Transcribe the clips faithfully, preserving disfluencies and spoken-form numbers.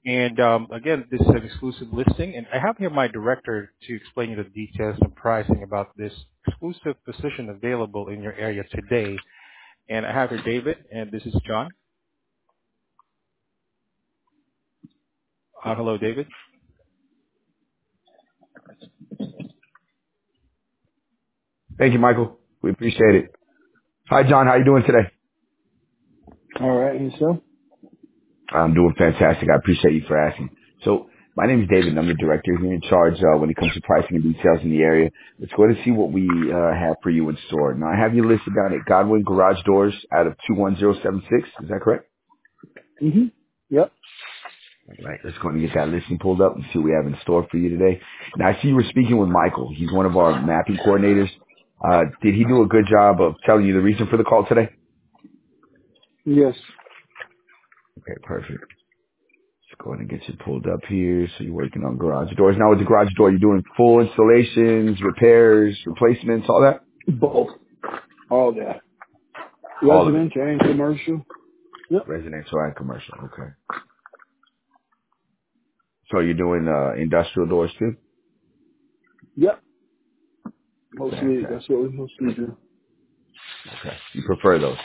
And um, again, this is an exclusive listing, and I have here my director to explain you the details and pricing about this exclusive position available in your area today. And I have here David, and this is John. Uh, hello, David. Thank you, Michael. We appreciate it. Hi, John. How you doing today? All right, and so? I'm doing fantastic. I appreciate you for asking. So my name is David, and I'm the director here in charge uh, when it comes to pricing and details in the area. Let's go to see what we uh, have for you in store. Now, I have you listed down at Godwin Garage Doors out of two one zero seven six. Is that correct? Mm-hmm. Yep. All right. Let's go and get that listing pulled up and see what we have in store for you today. Now, I see you were speaking with Michael. He's one of our mapping coordinators. Uh, did he do a good job of telling you the reason for the call today? Yes. Okay, perfect. Let's go ahead and get you pulled up here. So you're working on garage doors. Now with the garage door, you're doing full installations, repairs, replacements, all that? Both. All that. All of it. Residential and commercial. Yep. Residential and commercial. Okay. So you're doing uh, industrial doors too? Yep. Mostly, Fantastic. that's what we mostly do. Okay. You prefer those?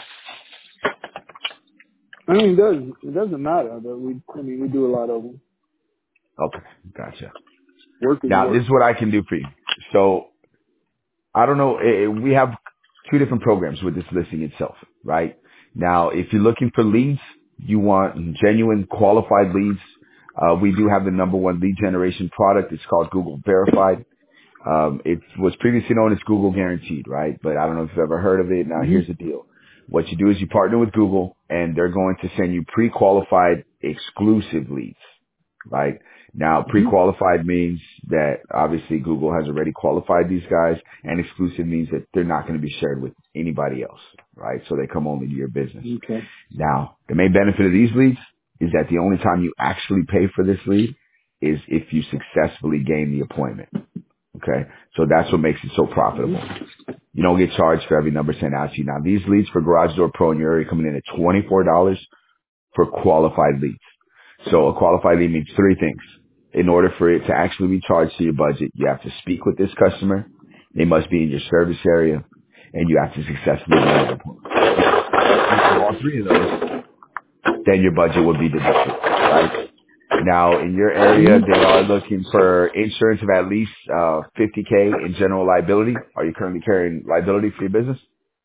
I mean, it doesn't, it doesn't matter, but we, I mean, we do a lot of them. Okay. Gotcha. Work is Now work. this is what I can do for you. So I don't know. eh, We have two different programs with this listing itself, right? Now, if you're looking for leads, you want genuine qualified leads. Uh, we do have the number one lead generation product. It's called Google Verified. Um, it was previously known as Google Guaranteed, right? But I don't know if you've ever heard of it. Now, here's the Mm-hmm. deal. What you do is you partner with Google, and they're going to send you pre-qualified exclusive leads, right? Now, Mm-hmm. pre-qualified means that obviously Google has already qualified these guys, and exclusive means that they're not going to be shared with anybody else, right? So they come only to your business. Okay. Now, the main benefit of these leads is that the only time you actually pay for this lead is if you successfully gain the appointment. Okay. So that's what makes it so profitable. You don't get charged for every number sent out to you. Now, these leads for Garage Door Pro in your area coming in at twenty-four dollars for qualified leads. So a qualified lead means three things. In order for it to actually be charged to your budget, you have to speak with this customer. They must be in your service area, and you have to successfully gain an appointment. If you do all three of those, then your budget would be deducted, right? Now, in your area, they are looking for insurance of at least uh, fifty K in general liability. Are you currently carrying liability for your business?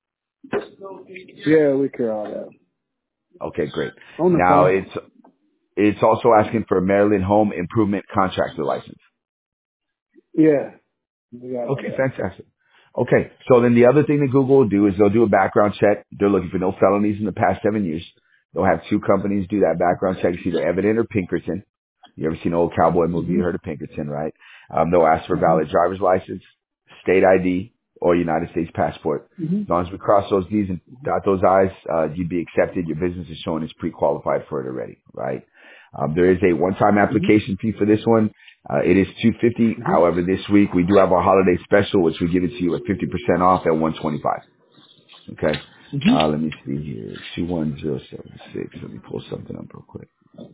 Yeah, we care all that. Okay, great. On the Now, phone. it's it's also asking for a Maryland Home Improvement Contractor license. Yeah. We got all Okay, that. fantastic. Okay, so then the other thing that Google will do is they'll do a background check. They're looking for no felonies in the past seven years. They'll have two companies do that background check. It's either Evident or Pinkerton. You ever seen an old cowboy movie? You Mm-hmm. heard of Pinkerton, right? Um, they'll ask for Mm-hmm. valid driver's license, state I D, or United States passport. Mm-hmm. As long as we cross those D's and dot those I's, uh, you'd be accepted. Your business is showing it's pre-qualified for it already, right? Um, there is a one-time Mm-hmm. application fee for this one. Uh, it is two hundred fifty dollars. Mm-hmm. However, this week we do have our holiday special, which we give it to you at fifty percent off at one hundred twenty-five dollars. Okay. Uh, Mm-hmm. let me see here. two one zero seven six. Let me pull something up real quick.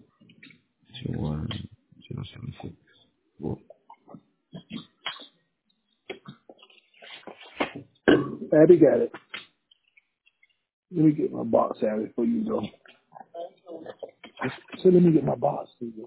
two one zero seven six. Well, Abby got it. Let me get my box out before you go. So let me get my box. Before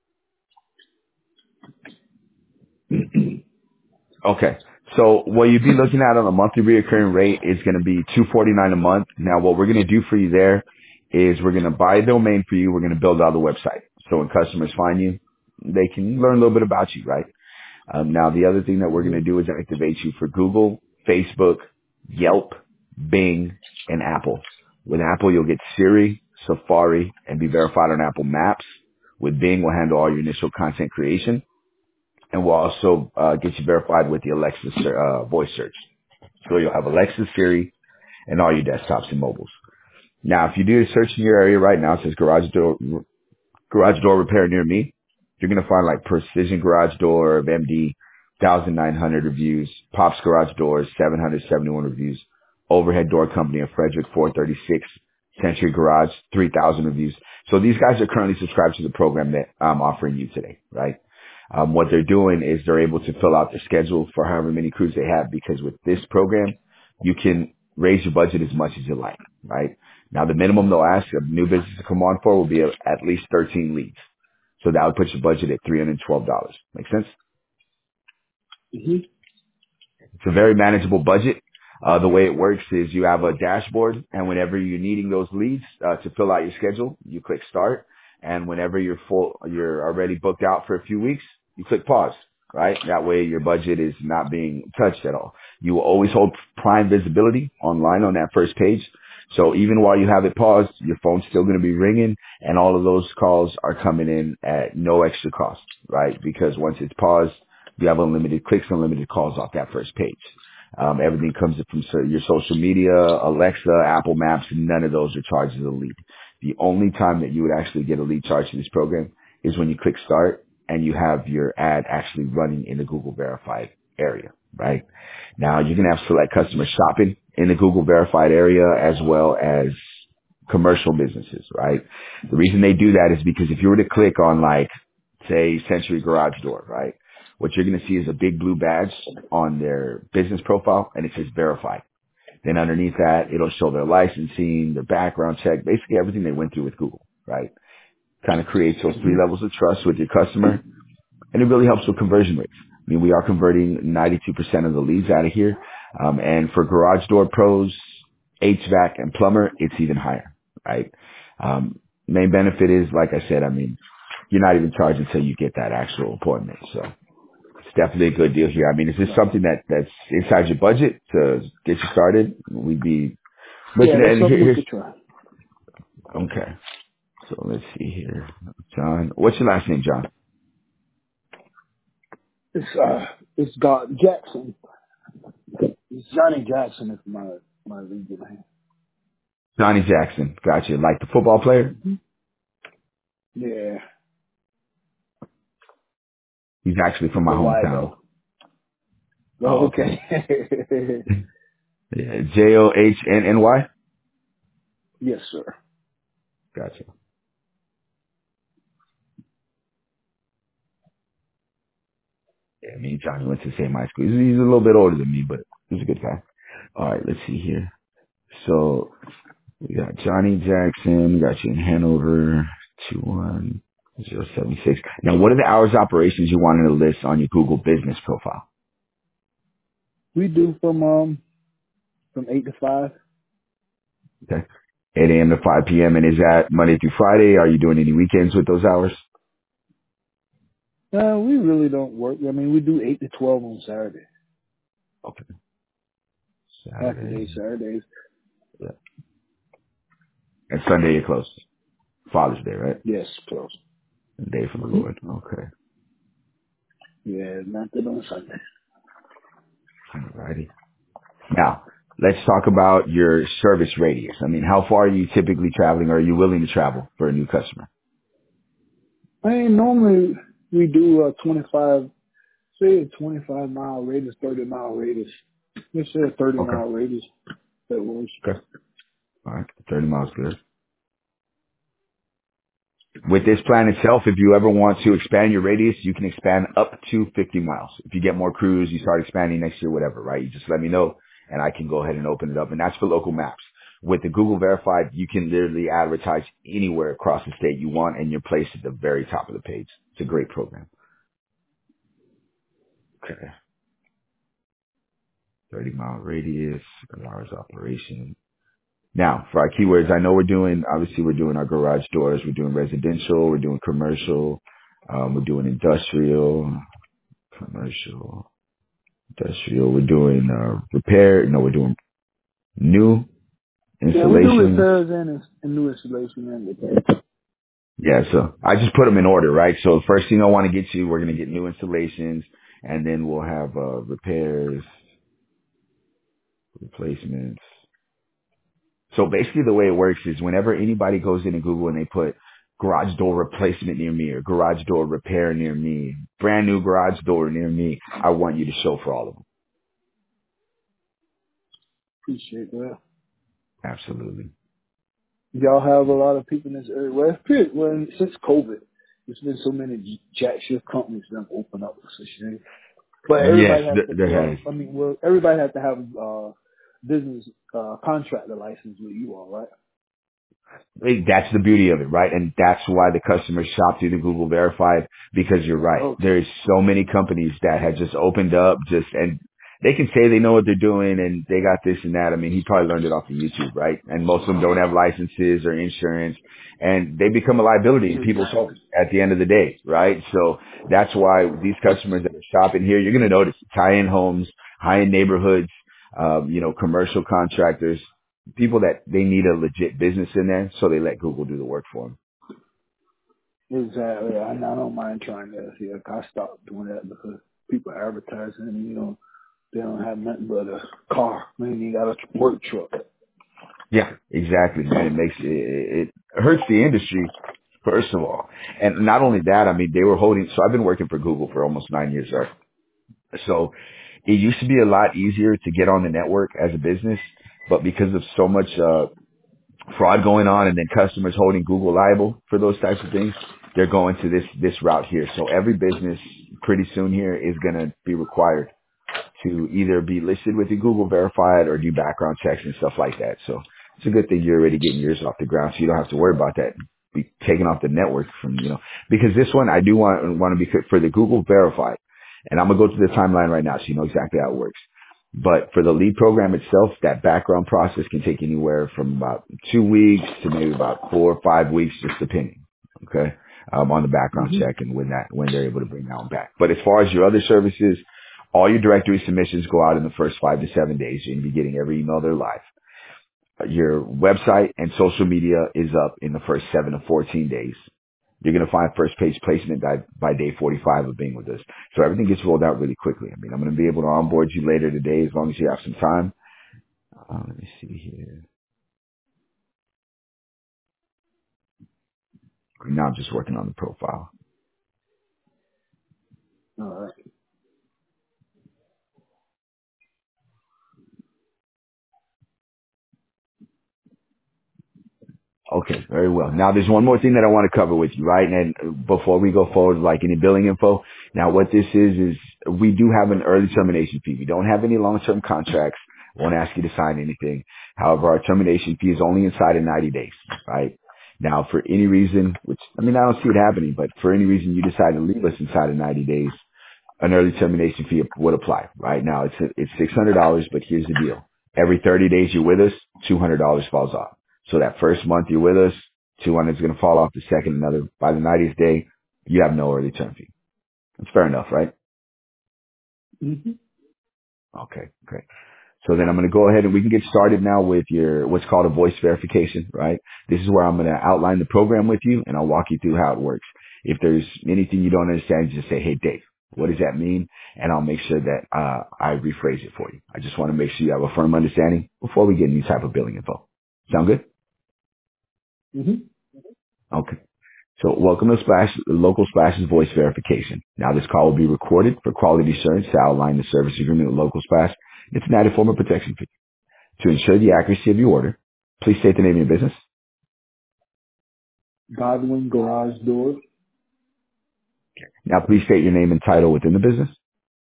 you go. okay. So what you'd be looking at on a monthly reoccurring rate is going to be two forty-nine a month. Now what we're going to do for you there is we're going to buy a domain for you. We're going to build out the website. So when customers find you, they can learn a little bit about you, right? Um, now the other thing that we're going to Mm-hmm. do is activate you for Google, Facebook, Yelp, Bing, and Apple. With Apple, you'll get Siri, Safari, and be verified on Apple Maps. With Bing, we'll handle all your initial content creation. And we'll also uh, get you verified with the Alexa ser- uh, voice search. So you'll have Alexa, Siri, and all your desktops and mobiles. Now, if you do a search in your area right now, it says garage door, garage door repair near me. You're going to find like Precision Garage Door of M D, one thousand nine hundred reviews, Pops Garage Doors, seven hundred seventy-one reviews, Overhead Door Company of Frederick, four thirty-six, Century Garage, three thousand reviews. So these guys are currently subscribed to the program that I'm offering you today, right? Um, what they're doing is they're able to fill out their schedule for however many crews they have, because with this program, you can raise your budget as much as you like, right? Now, the minimum they'll ask a new business to come on for will be at least thirteen leads. So that would put your budget at three hundred twelve dollars. Make sense? Mm-hmm. It's a very manageable budget. Uh, the way it works is you have a dashboard, and whenever you're needing those leads uh, to fill out your schedule, you click start. And whenever you're full, you're already booked out for a few weeks, you click pause, right? That way your budget is not being touched at all. You will always hold prime visibility online on that first page. So even while you have it paused, your phone's still going to be ringing, and all of those calls are coming in at no extra cost, right? Because once it's paused, you have unlimited clicks, unlimited calls off that first page. Um, everything comes from so- your social media, Alexa, Apple Maps, and none of those are charged as a lead. The only time that you would actually get a lead charge in this program is when you click start and you have your ad actually running in the Google verified area, right? Now you can have select customer shopping in the Google verified area as well as commercial businesses, right? The reason they do that is because if you were to click on like, say, Century Garage Door, right? What you're going to see is a big blue badge on their business profile, and it says verified. Then underneath that, it'll show their licensing, their background check, basically everything they went through with Google, right? Kind of creates those three levels of trust with your customer, and it really helps with conversion rates. I mean, we are converting ninety-two percent of the leads out of here. Um, and for garage door pros, H V A C, and plumber, it's even higher, right? Um, main benefit is, like I said, I mean, you're not even charged until you get that actual appointment. So it's definitely a good deal here. I mean, is this Right. something that, that's inside your budget to get you started? We'd be Yeah, looking at, that's and here, something we here's, could try. okay. So let's see here. John, what's your last name, John? It's uh, it's God Jackson. It's Johnny Jackson is my my legal name. Johnny Jackson. Gotcha. Like the football player? Mm-hmm. Yeah, He's actually from my the Y hometown. though. Oh, Oh, okay. okay. Yeah, J O H N N Y? Yes, sir. Gotcha. Yeah, me and Johnny went to the same high school. He's, he's a little bit older than me, but he's a good guy. All right, let's see here. So we got Johnny Jackson. We got you in Hanover, two one zero seven six. Now, what are the hours of operations you wanted to list on your Google business profile? We do from um from eight to five. Okay. eight a.m. to five p.m. And is that Monday through Friday? Are you doing any weekends with those hours? Uh, we really don't work. I mean, we do eight to twelve on Saturday. Okay. Half a Saturday. day Saturdays. Yeah. And Sunday you're closed. Father's Day, right? Yes, close. Day for the Mm-hmm. Lord. Okay. Yeah, nothing on Sunday. Alrighty. Now, let's talk about your service radius. I mean, how far are you typically traveling, or are you willing to travel for a new customer? I mean, normally we do a twenty-five, say a twenty-five mile radius, thirty mile radius. Let's say a thirty Okay. mile radius. That works. Okay. All right. thirty miles good. With this plan itself, if you ever want to expand your radius, you can expand up to fifty miles. If you get more crews, you start expanding next year, whatever, right? You just let me know and I can go ahead and open it up. And that's for local maps. With the Google Verified, you can literally advertise anywhere across the state you want, and you're placed at the very top of the page. It's a great program. Okay. thirty mile radius, hours operation. Now, for our keywords, I know we're doing, obviously we're doing our garage doors, we're doing residential, we're doing commercial, um, we're doing industrial, commercial, industrial, we're doing, uh, repair, no, we're doing new Yeah, we do installations. repairs and, and new installation and repairs. Yeah, so I just put them in order, right? So the first thing I want to get to, we're going to get new installations, and then we'll have, uh, repairs, replacements. So basically the way it works is whenever anybody goes into Google and they put garage door replacement near me or garage door repair near me, brand new garage door near me, I want you to show for all of them. Appreciate that. Absolutely. Y'all have a lot of people in this area. Well, it's pretty, well, since COVID, there's been so many jack shift companies that have opened up. So shit. But Yes, everybody has th- to, there well, has. I mean, well, everybody has to have uh business uh contractor license with you all, right? Hey, that's the beauty of it, right? And that's why the customers shop through the Google Verified, because you're right. Okay. There's so many companies that have just opened up just, and they can say they know what they're doing and they got this and that. I mean, he probably learned it off of YouTube, right? And most of them don't have licenses or insurance and they become a liability in people's Exactly. homes at the end of the day, right? So that's why these customers that are shopping here, you're going to notice high-end homes, high-end neighborhoods, um, you know, commercial contractors, people that they need a legit business in there, so they let Google do the work for them. Exactly. I, I don't mind trying that. Yeah, I stopped doing that because people are advertising and, you know, they don't have nothing but a car. Man, you got a work truck. Yeah, exactly, man. It makes it, it hurts the industry, first of all, and not only that. I mean, they were holding. So I've been working for Google for almost nine years, right? So it used to be a lot easier to get on the network as a business, but because of so much uh, fraud going on, and then customers holding Google liable for those types of things, they're going to this this route here. So every business pretty soon here is going to be required to either be listed with the Google Verified or do background checks and stuff like that. So it's a good thing you're already getting yours off the ground, so you don't have to worry about that be taken off the network from, you know, because this one I do want want to be fit for the Google Verified, and I'm gonna go through the timeline right now so you know exactly how it works. But for the lead program itself, that background process can take anywhere from about two weeks to maybe about four or five weeks, just depending. Okay. Um, on the background Mm-hmm. check and when that, when they're able to bring that one back. But as far as your other services, all your directory submissions go out in the first five to seven days. You're going to be getting every email there live. Your website and social media is up in the first seven to fourteen days. You're going to find first page placement by, by day forty-five of being with us. So everything gets rolled out really quickly. I mean, I'm going to be able to onboard you later today as long as you have some time. Uh, let me see here. Right now I'm just working on the profile. All right. Okay, very well. Now there's one more thing that I want to cover with you, right? And uh, before we go forward, like any billing info. Now what this is, is we do have an early termination fee. We don't have any long-term contracts. Won't ask you to sign anything. However, our termination fee is only inside of ninety days, right? Now for any reason, which, I mean, I don't see it happening, but for any reason you decide to leave us inside of ninety days, an early termination fee would apply. Right now, it's it's six hundred dollars, but here's the deal: every thirty days you're with us, two hundred dollars falls off. So that first month you're with us, two hundred is going to fall off. The second, another. By the ninetieth day, you have no early term fee. That's fair enough, right? Mm-hmm. Okay, great. So then I'm going to go ahead and we can get started now with your what's called a voice verification, right? This is where I'm going to outline the program with you and I'll walk you through how it works. If there's anything you don't understand, just say, hey, Dave, what does that mean? And I'll make sure that uh, I rephrase it for you. I just want to make sure you have a firm understanding before we get any type of billing info. Sound good? Mm-hmm. Okay. So welcome to Splash, Local Splash's voice verification. Now this call will be recorded for quality assurance to outline the service agreement with Local Splash. It's an added form of protection for you. To ensure the accuracy of your order, please state the name of your business. Godwin Garage Doors. Now, please state your name and title within the business.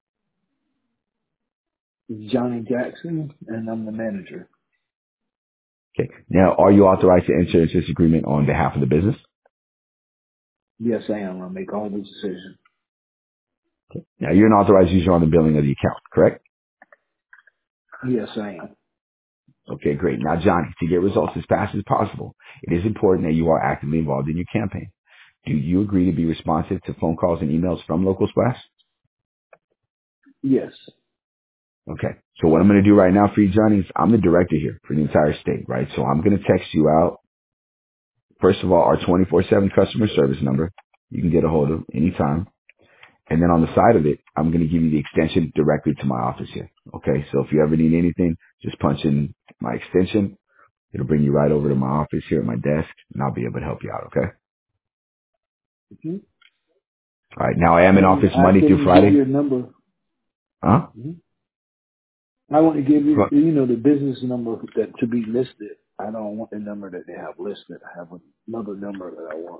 It's Johnny Jackson, and I'm the manager. Okay. Now, are you authorized to enter into this agreement on behalf of the business? Yes, I am. I make all the decisions. Now, you're an authorized user on the billing of the account, correct? Yes, I am. Okay, great. Now, Johnny, to get results as fast as possible, it is important that you are actively involved in your campaign. Do you agree to be responsive to phone calls and emails from Local Splash? Yes. Okay. So what I'm going to do right now for you, Johnny, is I'm the director here for the entire state, right? So I'm going to text you out, first of all, our twenty-four seven customer service number. You can get a hold of anytime. And then on the side of it, I'm going to give you the extension directly to my office here. Okay. So if you ever need anything, just punch in my extension. It'll bring you right over to my office here at my desk and I'll be able to help you out. Okay. Mm-hmm. All right. Now I am in And office I Monday through can give you Friday. a number. Huh? Mm-hmm. I want to give you, Fr- you know, the business number that to be listed. I don't want the number that they have listed. I have another number that I want.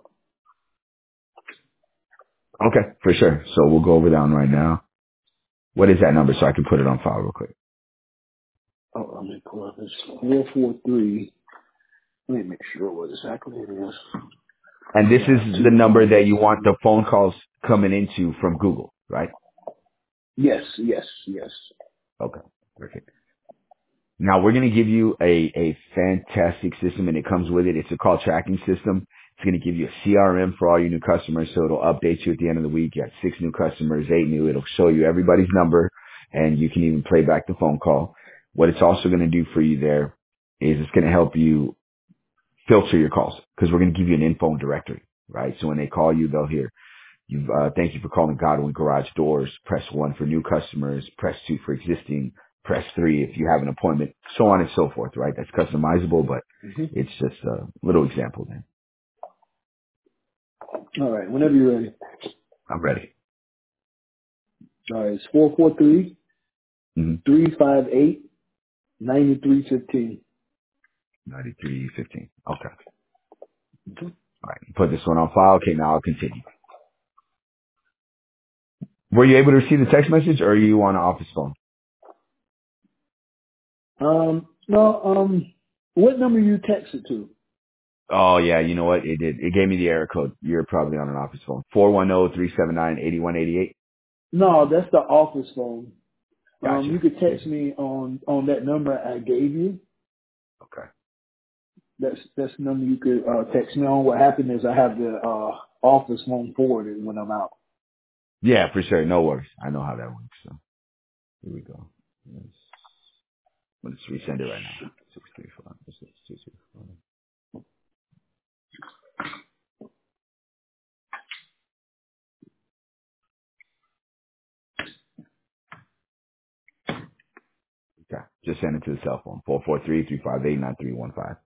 Okay, for sure. So we'll go over that one right now. What is that number so I can put it on file real quick? Oh, let me pull up this four four three. Let me make sure what exactly it is. And this I is have the two number phones. that you want the phone calls coming into from Google, right? Yes, yes, yes. Okay, perfect. Now we're going to give you a, a fantastic system and it comes with it. It's a call tracking system. It's going to give you a C R M for all your new customers. So it'll update you at the end of the week. You got six new customers, eight new. It'll show you everybody's number and you can even play back the phone call. What it's also going to do for you there is it's going to help you filter your calls because we're going to give you an info directory, right? So when they call you, they'll hear, you uh, thank you for calling Godwin Garage Doors. Press one for new customers. Press two for existing. Press three if you have an appointment. So on and so forth, right? That's customizable, but hmm it's just a little example then. All right, whenever you're ready. I'm ready. All right, it's four four three Mm-hmm. three five eight ninety three fifteen. ninety-three fifteen. Okay. All right. Put this one on file. Okay, now I'll continue. Were you able to receive the text message or are you on an office phone? Um, no, um, what number you texted to? Oh yeah, you know what? It did. It gave me the error code. You're probably on an office phone. four one zero, three seven nine, eight one eight eight. No, that's the office phone. Um, you Gotcha. could text me on on that number I gave you. Okay. That's that's the number you could uh, text me on. What happened is I have the uh, office phone forwarded when I'm out. Yeah, for sure. No worries. I know how that works. So here we go. Let's, let's resend it right now. Six three four. Six two two four. Okay. Just send it to the cell phone. Four four three three five eight nine three one five.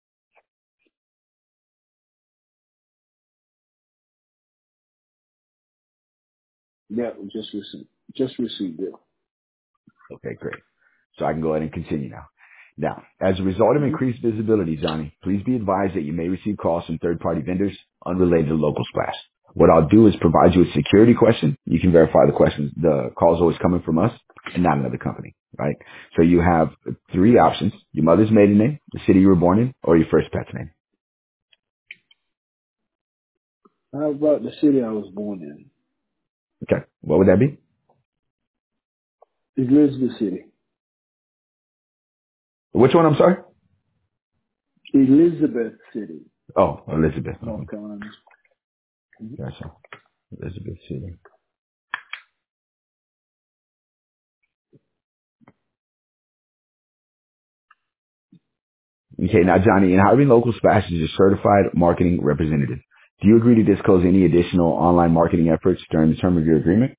Yeah, just received just received it. Okay, great. So I can go ahead and continue now. Now, as a result of Mm-hmm. increased visibility, Johnny, please be advised that you may receive calls from third-party vendors unrelated to Local Splash. What I'll do is provide you a security question. You can verify the questions. The call's always coming from us and not another company, right? So you have three options: your mother's maiden name, the city you were born in, or your first pet's name. How about the city I was born in? Okay, what would that be? Elizabeth City. Which one? I'm sorry. Elizabeth City, Oh, Elizabeth. North Okay, Carolina. Mm-hmm. gotcha. Elizabeth City. Okay, now Johnny, in hiring Local Splash as your certified marketing representative, do you agree to disclose any additional online marketing efforts during the term of your agreement?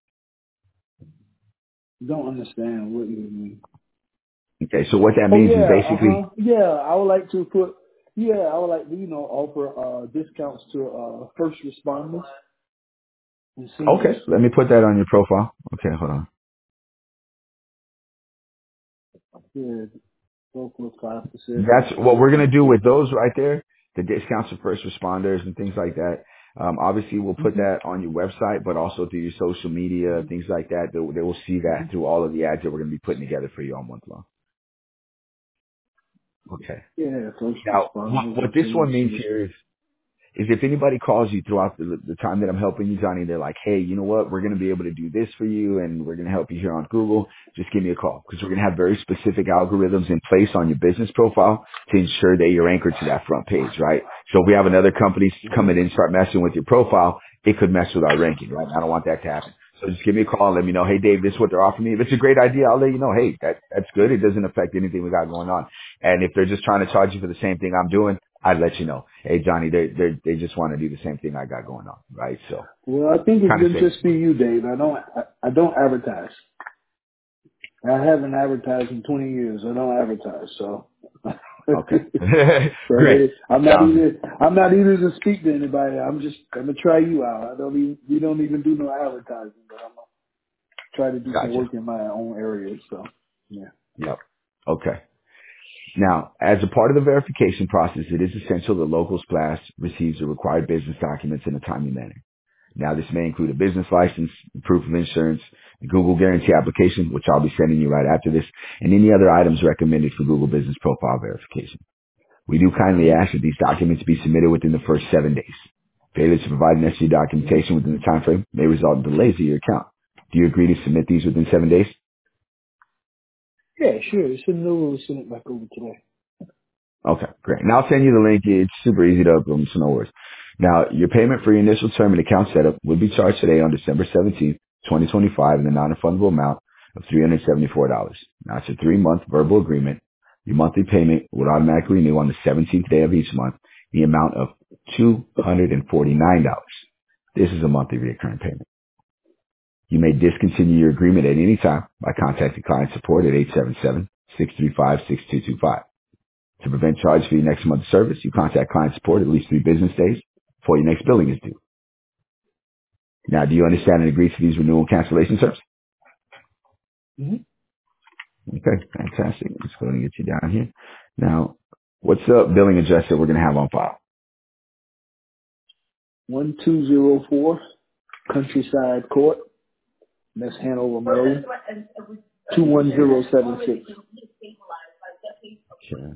Don't understand what you mean. Okay, so what that Oh means is yeah, uh basically, huh. Yeah, I would like to put. Yeah, I would like to, you know, offer uh, discounts to uh, first responders and seniors. okay, let me put that on your profile. Okay, hold on. Yeah, go for five percent That's off. what we're going to do with those right there, the discounts for first responders and things like that. Um, obviously, we'll put Mm-hmm. that on your website, but also through your social media, things like that. They, they will see Mm-hmm. that through all of the ads that we're going to be putting together for you all month long. Okay. Yeah, first Now, what, responders what and this senior one means citizens. here is is if anybody calls you throughout the, the time that I'm helping you, Johnny, they're like, hey, you know what? We're going to be able to do this for you and we're going to help you here on Google. Just give me a call because we're going to have very specific algorithms in place on your business profile to ensure that you're anchored to that front page, right? So if we have another company Mm-hmm. come in and start messing with your profile, it could mess with our ranking, right? I don't want that to happen. So just give me a call and let me know, hey, Dave, this is what they're offering me. If it's a great idea, I'll let you know, hey, that, that's good. It doesn't affect anything we got going on. And if they're just trying to charge you for the same thing I'm doing, I'd let you know. Hey, Johnny, they they they just want to do the same thing I got going on, right? So Well, I think it's kind of been saves just you be money. you, Dave. I don't. I, I don't advertise. I haven't advertised in twenty years. I don't advertise, so. Okay, So great. hey, I'm not Sounds even I'm not even to speak to anybody. I'm just gonna try you out. I don't even we don't even do no advertising, but I'm gonna try to do some gotcha. work in my own area. So yeah. Yep. Okay. Now, as a part of the verification process, it is essential that Local Splash receives the required business documents in a timely manner. Now, this may include a business license, proof of insurance, a Google Guarantee application, which I'll be sending you right after this, and any other items recommended for Google Business Profile verification. We do kindly ask that these documents be submitted within the first seven days. Failure to provide necessary documentation within the time frame may result in delays to your account. Do you agree to submit these within seven days? Yeah, sure. Send it over. Send it back over today. Okay, great. And I'll send you the link. It's super easy to upload, so no worries. Now, your payment for your initial term and account setup will be charged today on December seventeenth, twenty twenty-five in the non-refundable amount of three hundred seventy-four dollars. Now, it's a three-month verbal agreement. Your monthly payment would automatically renew on the seventeenth day of each month, the amount of two hundred forty-nine dollars. This is a monthly recurring payment. You may discontinue your agreement at any time by contacting client support at eight seven seven, six three five, six two two five. To prevent charge for your next month's service, you contact client support at least three business days before your next billing is due. Now, do you understand and agree to these renewal cancellation terms? Mm-hmm. Okay, fantastic. Let's go and get you down here. Now, what's the billing address that we're going to have on file? one two zero four Countryside Court, that's Hanover, Maryland, two one zero seven six. Okay.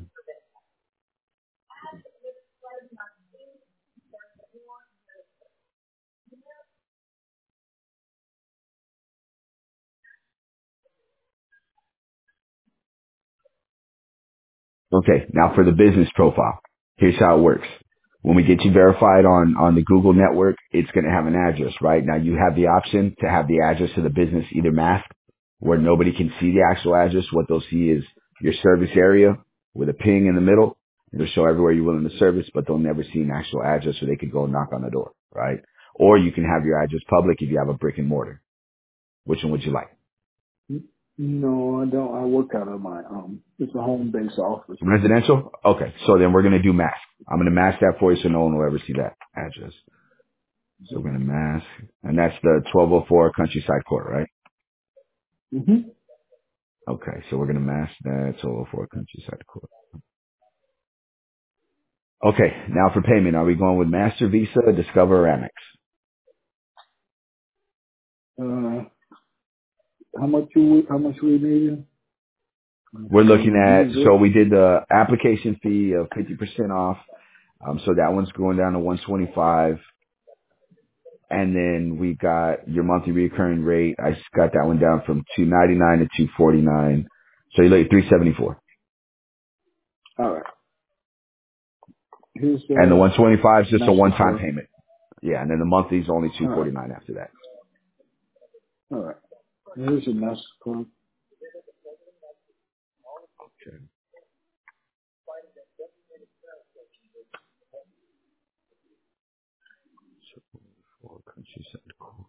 Okay, now for the business profile, here's how it works. When we get you verified on, on the Google network, it's going to have an address, right? Now you have the option to have the address of the business either masked where nobody can see the actual address. What they'll see is your service area with a ping in the middle. It'll show everywhere you're willing to service, but they'll never see an actual address so they could go knock on the door, right? Or you can have your address public if you have a brick and mortar. Which one would you like? No, I don't. I work out of my, um, it's a home-based office. Residential? Okay, so then we're going to do mask. I'm going to mask that for you so no one will ever see that address. So we're going to mask. And that's the twelve oh four Countryside Court, right? Mm-hmm. Okay, so we're going to mask that twelve oh four Countryside Court. Okay, now for payment, are we going with Master, Visa, Discover, or Amex? Uh, how much you, how much we needing? We're looking at, Visa. so we did the application fee of fifty percent off. Um, so that one's going down to one twenty-five. And then we got your monthly recurring rate. I got that one down from two ninety-nine to two forty-nine. So you're like three seventy-four. All right. Here's And the uh one twenty-five is just a one-time MasterCard. payment. Yeah, and then the monthly is only All right. two forty-nine after that. All right. Here's your MasterCard. Okay. So, four Countryside Court.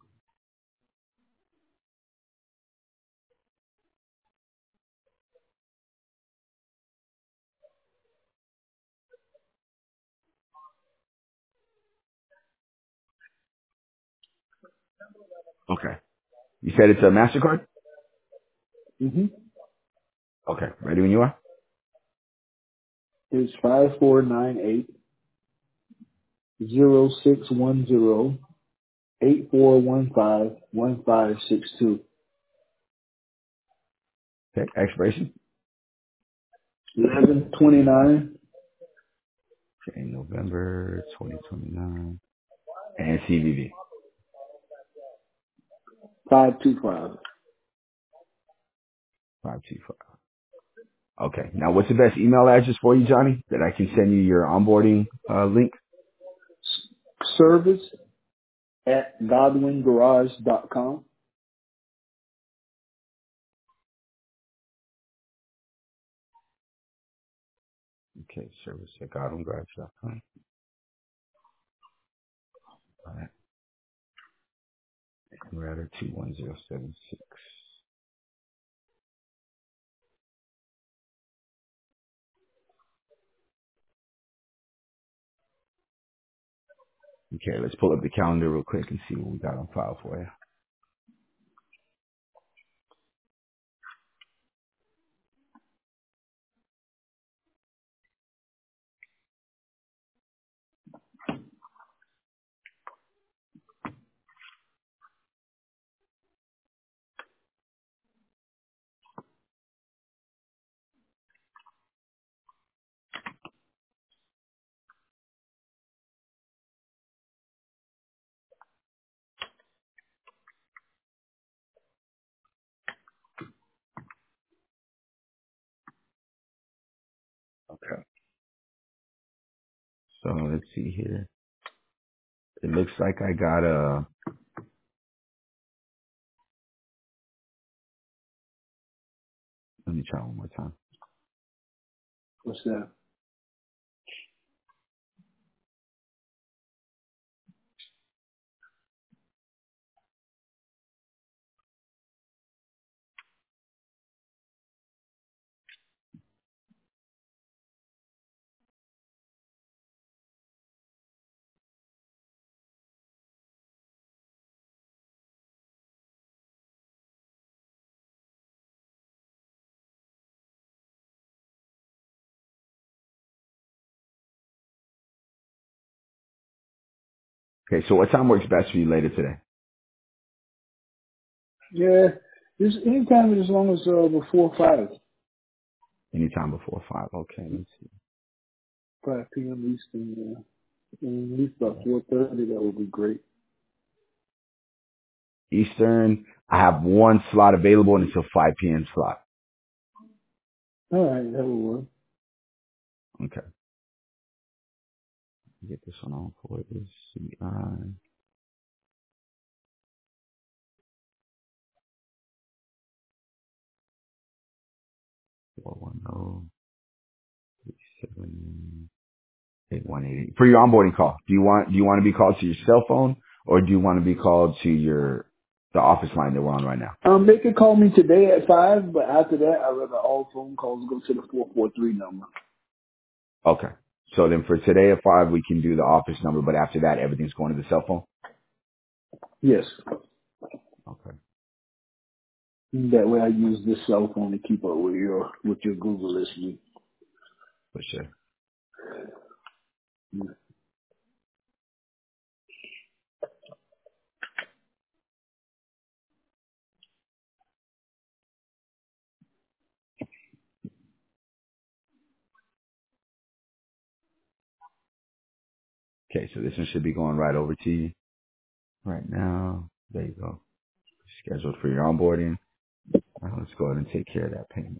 Okay. You said it's a MasterCard? Mm-hmm. Okay. Ready when you are? It's five four nine eight zero six one zero eight four one five one five six two. Okay. Expiration? Eleven twenty nine Okay. November twenty twenty-nine. And C V V. five two five. five two five. Okay. Now, what's the best email address for you, Johnny, that I can send you your onboarding uh, link? Service at godwin garage dot com. Okay. Service at godwin garage dot com. All right. We're at two one zero seven six. Okay, let's pull up the calendar real quick and see what we got on file for you. So let's see here. It looks like I got a, let me try one more time. What's that? Okay, so what time works best for you later today? Yeah, just anytime as long as uh, before five, Anytime before five. Okay, let's see. five p.m. Eastern. Yeah. And at least about four thirty. That would be great. Eastern, I have one slot available and it's a five p.m. slot. All right, that will work. Okay. Get this one on for this C I four one zero three seven eight one eight eight. For your onboarding call, do you want do you want to be called to your cell phone or do you want to be called to your the office line that we're on right now? Um, they could call me today at five, but after that, I'd rather all phone calls go to the four four three number. Okay. So then for today at five, we can do the office number, but after that, everything's going to the cell phone? Yes. Okay. That way, I use this cell phone to keep up with your with your Google listening. For sure. Okay, so this one should be going right over to you right now. There you go. Scheduled for your onboarding. Now let's go ahead and take care of that payment.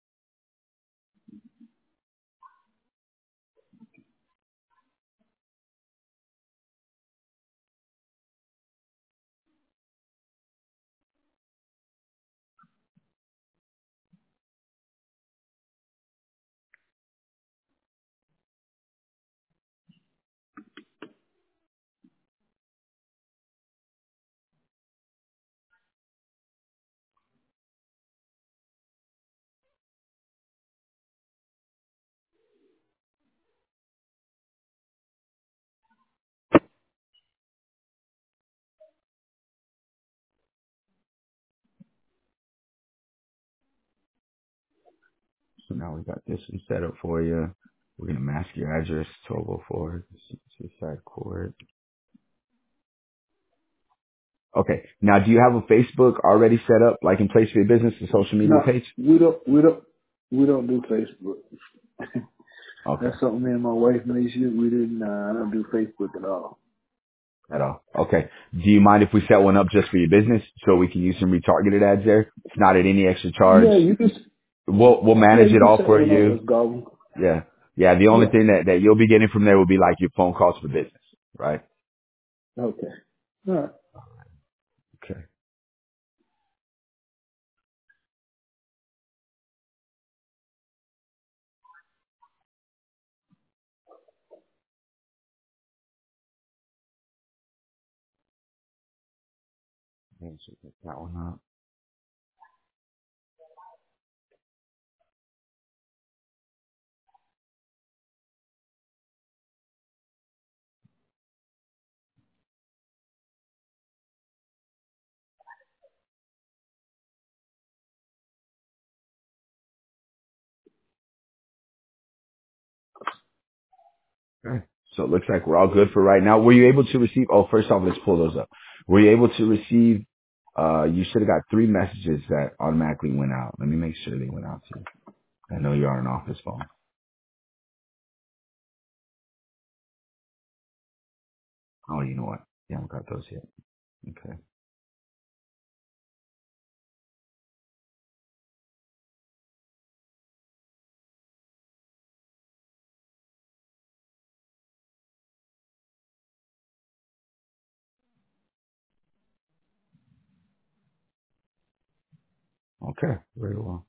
So now we got this one set up for you. We're going to mask your address, twelve oh four Seaside Court. Okay. Now, do you have a Facebook already set up, like in place for your business, a social media No, page? we don't. We don't. We don't do Facebook. Okay. That's something me and my wife made sure we didn't. Uh, I don't do Facebook at all. At all. Okay. Do you mind if we set one up just for your business so we can use some retargeted ads there? It's not at any extra charge. Yeah, you can. We'll, we'll Yeah, manage you it can all set for one up, you. Miss Goblin. Yeah. Yeah. The only Yeah. thing that, that you'll be getting from there will be like your phone calls for business, right? Okay. All right. Okay. Let's get that one up. Okay. So it looks like we're all good for right now. Were you able to receive, oh, first off, let's pull those up. Were you able to receive, uh, you should have got three messages that automatically went out. Let me make sure they went out to you. I know you're on an office phone. Oh, you know what? You haven't got those yet. Okay. Okay, very well.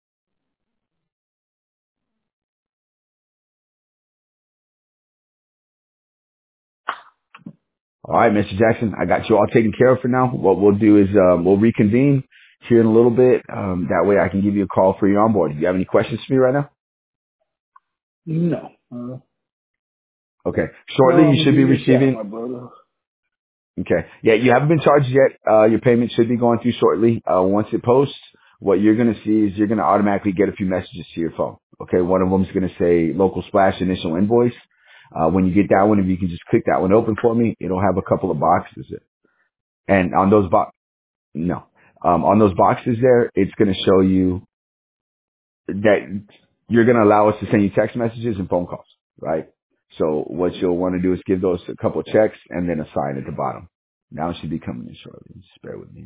All right, Mister Jackson, I got you all taken care of for now. What we'll do is um, we'll reconvene here in a little bit. Um, that way I can give you a call for your onboarding. Do you have any questions for me right now? No. Uh, Okay. no, Shortly, I'm you gonna should give be you a shout, receiving. my brother. Okay. Yeah, you haven't been charged yet. Uh, your payment should be going through shortly. Uh, once it posts, what you're going to see is you're going to automatically get a few messages to your phone. Okay. One of them is going to say local splash initial invoice. Uh, when you get that one, if you can just click that one open for me, it'll have a couple of boxes. And on those box, no, um, on those boxes there, it's going to show you that you're going to allow us to send you text messages and phone calls, right? So what you'll want to do is give those a couple of checks and then a sign at the bottom. Now it should be coming in shortly. Just bear with me.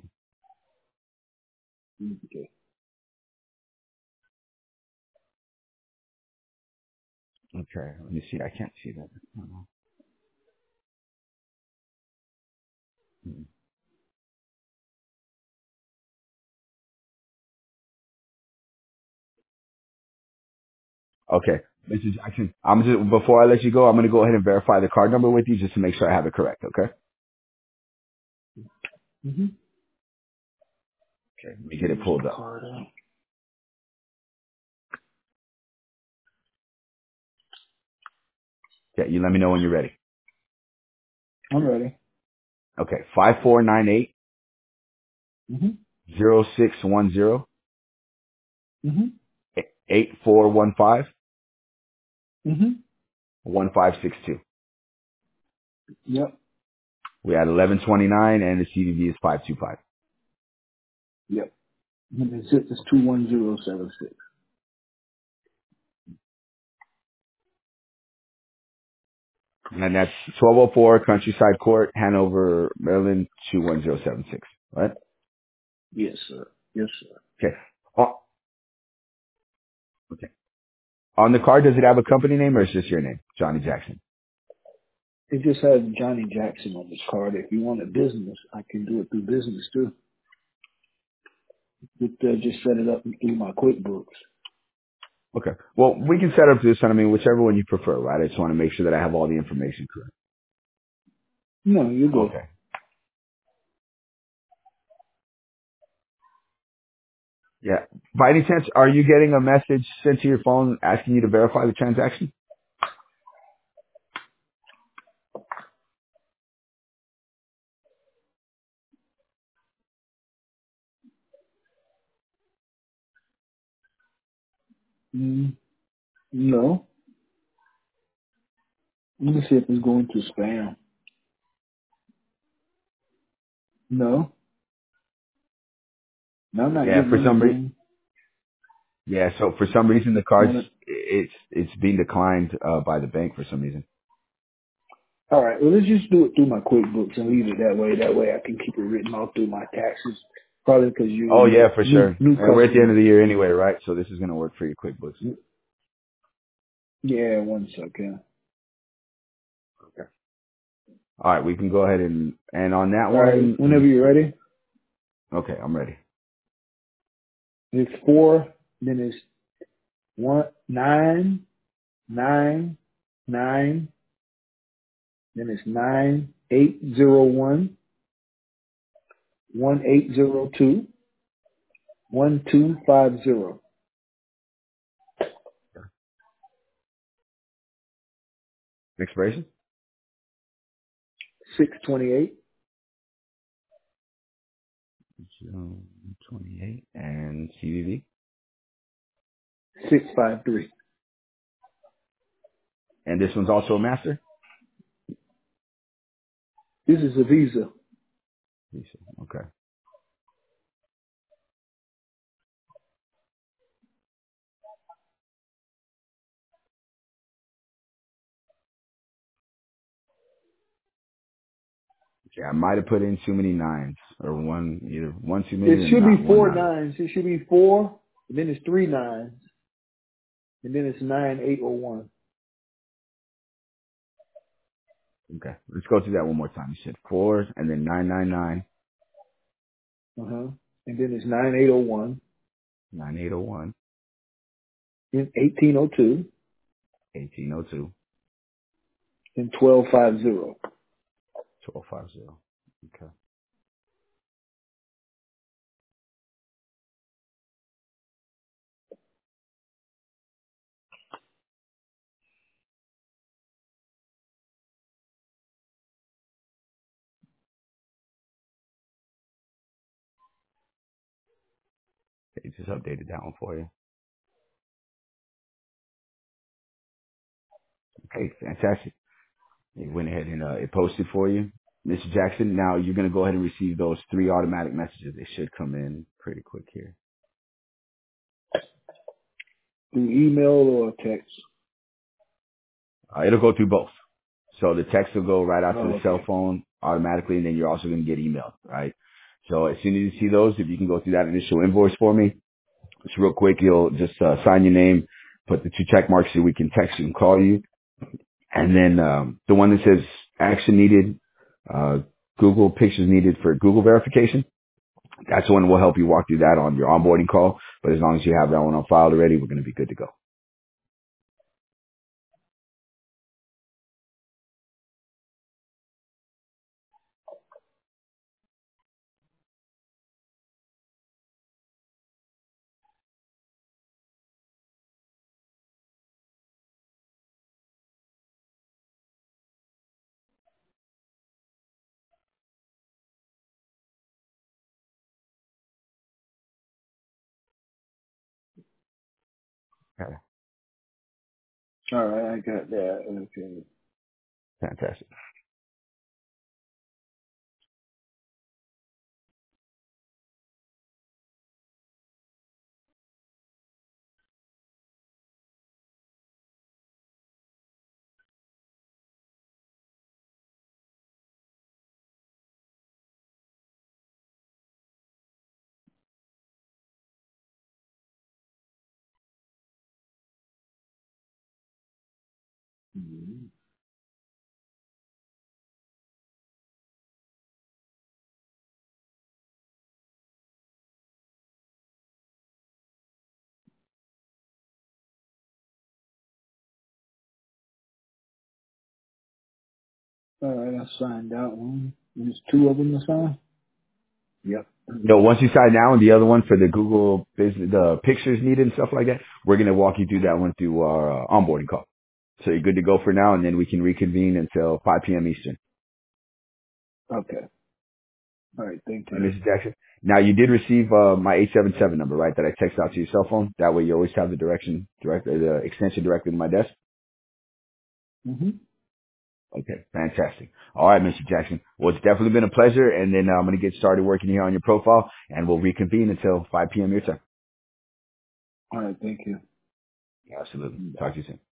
Okay. Okay, let me see. I can't see that. Okay, Mister Jackson, I'm just before I let you go, I'm going to go ahead and verify the card number with you just to make sure I have it correct. Okay. Mm-hmm. Okay. Let me get it Use pulled the up. card out. Okay, you let me know when you're ready. I'm ready. Okay, five four nine eight Mm-hmm. zero six one zero Mm-hmm. eight four one five Mm-hmm. one five six two. Yep. We had eleven twenty-nine and the C V V is five two five. Yep. And the zip is two one zero seven six. And that's twelve oh four Countryside Court, Hanover, Maryland two one zero seven six. Right? Yes, sir. Yes, sir. Okay. Oh, okay. On the card, does it have a company name or is just your name? Johnny Jackson. It just has Johnny Jackson on this card. If you want a business, I can do it through business too. Just, uh, just set it up through my QuickBooks. Okay. Well, we can set up this, and I mean, whichever one you prefer, right? I just want to make sure that I have all the information correct. No, you go. Okay. Yeah. By any chance, are you getting a message sent to your phone asking you to verify the transaction? Mm, no. Let me see if it's going to spam. No. No, I'm not Yeah, getting for some reason. anything. Yeah, so for some reason the cards Want it? it's it's being declined uh, by the bank for some reason. All right. Well, let's just do it through my QuickBooks and leave it that way. That way, I can keep it written off through my taxes. Probably because you Oh yeah, uh, for new sure. new And we're at the end customer. of the year anyway, right? So this is gonna work for your QuickBooks. Yeah, one second. Okay. All right, we can go ahead and and on that All right. one, let Whenever me you're see. ready, Okay, I'm ready. it's four. Then it's one nine nine nine. Then it's nine eight zero one one eight zero two one two five zero Expiration? six twenty eight twenty-eight and C V V. six five three. And this one's also a master? This is a Visa. Okay. Okay, I might have put in too many nines, or one, either one too many It or should not be one four not. nines. It should be four, and then it's three nines, and then it's nine eight oh one. Okay, let's go through that one more time. You said four, and then nine nine nine, Uh huh. And then it's nine eight oh one. nine eight zero one, in eighteen oh two, eighteen oh two, and twelve fifty. twelve fifty. Okay. Okay, just updated that one for you. Okay, fantastic. It went ahead and uh, it posted for you. Mister Jackson, now you're going to go ahead and receive those three automatic messages. They should come in pretty quick here. Through email or text? Uh, it'll go through both. So the text will go right out Oh, to the okay. cell phone automatically, and then you're also going to get emailed, right? So as soon as you see those, if you can go through that initial invoice for me, just real quick, you'll just uh, sign your name, put the two check marks so we can text you and call you. And then um, the one that says action needed, uh, Google pictures needed for Google verification, that's the one we'll help you walk through that on your onboarding call. But as long as you have that one on file already, we're going to be good to go. Okay, All right, I got that. Okay. fantastic. Mhm. All right, I signed that one. There's two of them to sign? Yep. No, once you sign now and the other one for the Google business, the pictures needed and stuff like that, we're going to walk you through that one through our uh, onboarding call. So you're good to go for now, and then we can reconvene until five p.m. Eastern. Okay. All right, thank All right, you. Mister Jackson. Now you did receive uh, my eight seven seven number, right? That I text out to your cell phone. That way you always have the direction direct, uh, the extension directly to my desk. Mm-hmm. Okay, fantastic. All right, Mister Jackson. Well, it's definitely been a pleasure, and then uh, I'm going to get started working here on your profile, and we'll reconvene until five p.m. your time. All right, thank you. Absolutely. Bye. Talk to you soon.